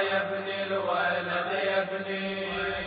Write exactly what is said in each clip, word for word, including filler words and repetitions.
يا ابن الولد يا ابني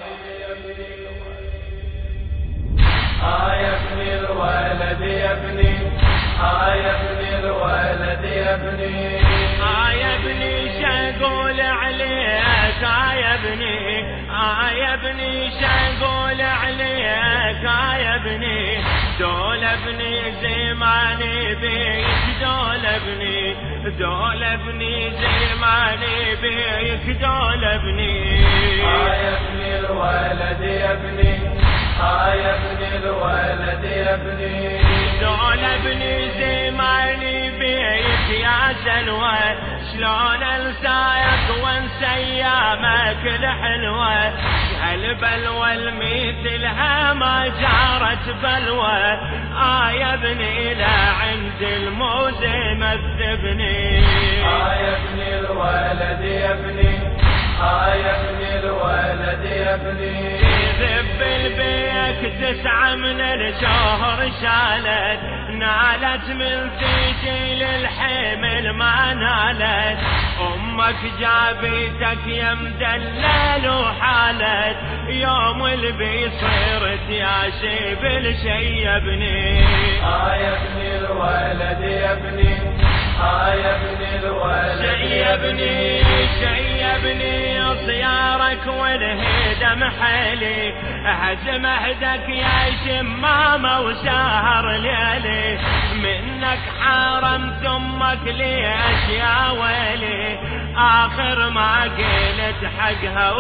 آه يا ابن الولد يا ابني آه يا ابن الولد يا ابني آه يا ابني شقول عليك آه يا ابني آه يا ابني شقول عليك آه يا ابني دول ابني زماني بيك دول ابني دول ابني زماني بيك دول ابني آه يا ابن الولد يا ابني آه يا ابن الولد يا ابني دول ابني زماني بيك يا سلوى شلون انساك وانسى ايامك الحلوه هالبلوى المثلها ما جارت بلوى آه يا ابني لا عند الموت مذبني آه يا ابن الولد يا ابني آه يا ابن الولد يا ابني ذب البيك تسعة من الشهر شالت نالت من سجل الحمل ما نالت امك جابتك يا مدلل وحالت يوم اللي بيصيرت يا شيب شيبني آه يا ابن الولد يا ابني آه يا ابن الولد شيبني شيبني صيارك والهدم حيلي هزم اهدك يا شمامة وسهر ليلي منك حرمت امك ليش يا ويلي اخر ما قلت حقها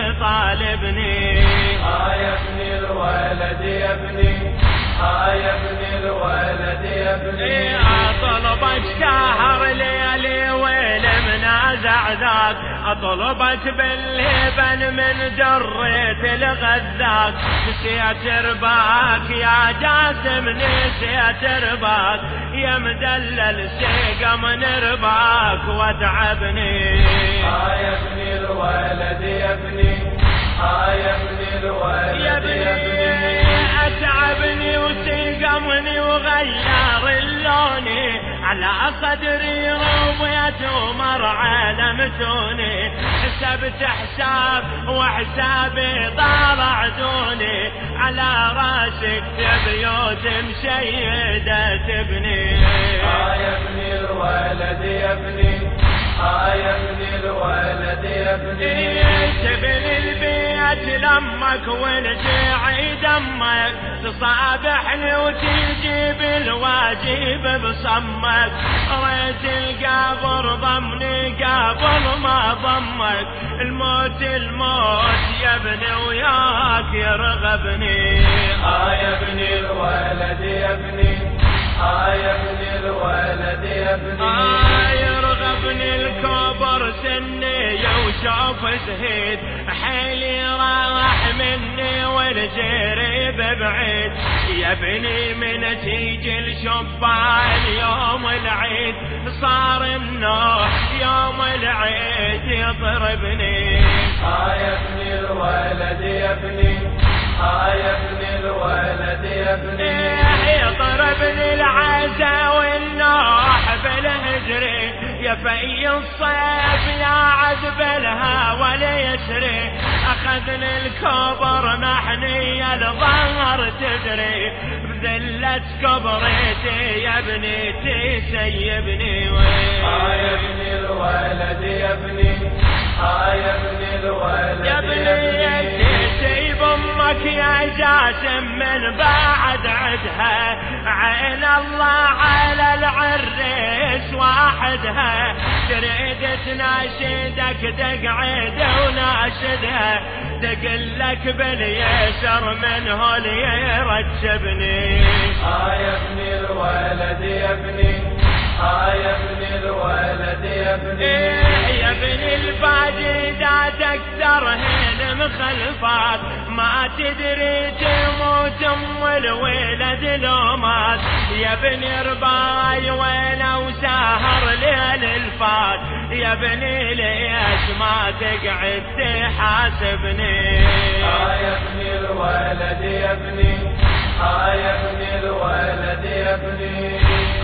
وتطالبني آه يا ابن الولد يا ابني آه يا ابن الولد يا ابني اطلبك سهر ليلي والمنازع ذاك اطلبت باللبن من دريت الغذاك نسيت رباك يا جاسم نسيت رباك يا مدلل سيقى من رباك وتعبني آه يا ابن الولد يا ابني آه يا ابن الولد يا ابني اتعبني وسقمني وغير اللوني على صدري رويت ومرعى لمتوني حسبت حساب وحسابي طالع دوني على راسك بيوت مشيدة تبني آه يا ابن الولد يا ابني آه يا ابن الولد يا ابني تبني البيت لمك ونسعي دمك تصابحني وتجيب الواجب بصمك ريت القبر ضمني قبل ما ضمك الموت الموت يا ابني وياك يرغبني آه يا ابن الولد يا ابني آه يا ابن الولد يا ابني آه يرغبني الكبر سني وشوف زهيد حيلي راح مني والجريب بعيد يا ابني من تيجي الشبان يوم العيد صار النوح يوم العيد يضربني آه يا ابن الولد يا ابني آه يا ابن الولد يا ابني يضربني العزا والنوح بالهجري يا في الصيف يا عذب الهوى ليسري اخذني الكبر نحني الظهر تدري بذلة كبريتي يا ابني تسيبني آه يا ابن الولد يا ابني آه يا ابن الولد يا ابني تسيب امك يا جاسم من بعد عدها عين الله على العريس واحدها تريد تناشدك تقعد وناشدها تقلك باليسر منه ليرتبني آه يا ابن الولد يا ابني آه يا ابن الولد يا ابني يا ابن البادي ذات اكثر هين مخلفات ما تدري تموت ام الولد لو مات يا ابن رباي ولو سهر ليل الفات يا ابني ليش ما تقعد تحاسبني آه يا ابن الولد يا ابني آه يا ابن الولد يا ابني